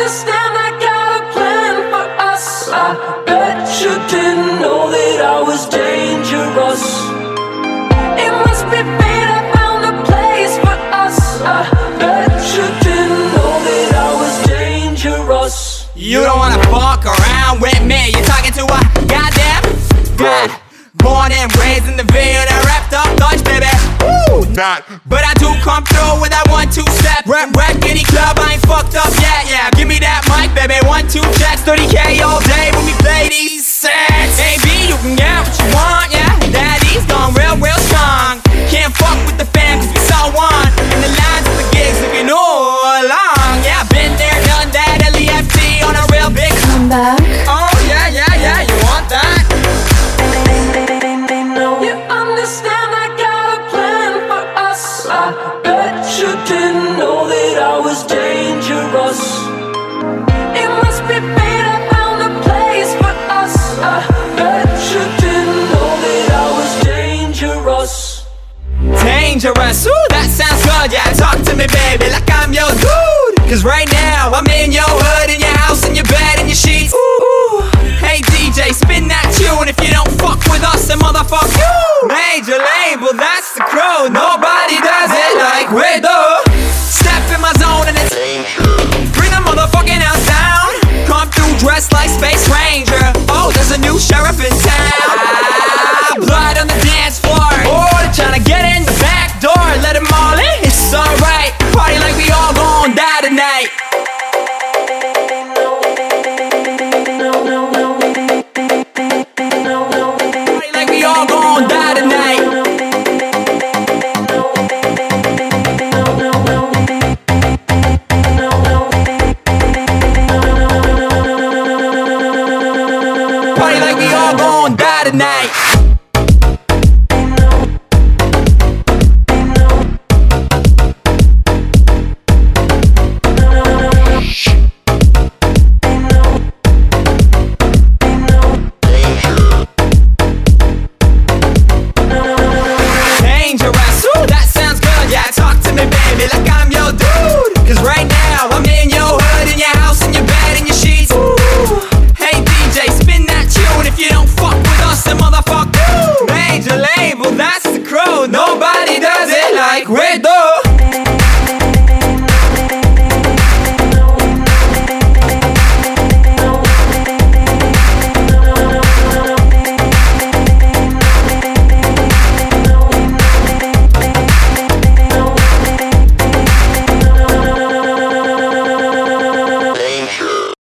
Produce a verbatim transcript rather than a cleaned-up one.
understand I got a plan for us. I bet you didn't know that I was dangerous. It must be fate, I found a place for us. I bet you didn't know that I was dangerous. You don't wanna fuck around with me. You're talking to a goddamn god. Born and raised in the Ville, that wrapped up Dutch, baby. Woo! Not. But I do come through with that one two step. Rap, rap, any club, I ain't fucked up yet. Yeah, give me that mic, baby. One two checks, thirty K all day when we play these sets. A B, you can get what you want, yeah. Daddy's gone real, real strong. Can't fuck with the fam 'cause we so on. And the lines of the gigs looking all along. Yeah, been there, done that. L E F T on a real big comeback. Oh yeah, yeah, yeah, you want that? You understand I got a plan for us. I bet you didn't know that I was dangerous. It must be fate, I found a place for us. I bet you didn't know that I was dangerous. Dangerous, ooh, that sounds good. Yeah, talk to me, baby, like I'm your dude. 'Cause right now, I'm in your hood, in your house, in your bed, in your sheets. Ooh. Hey D J, spin that tune. If you don't fuck with us, then motherfuck you. Major label, that's the crew. Nobody does it like we do. Step in my zone and it's bring the motherfucking house down. Come through dressed like Space Ranger. Oh, there's a new sheriff in town. Ah, blood on the dance floor. Oh, they're trying to get in the back door. Let them all in, it's alright. Party like we all gon' die tonight.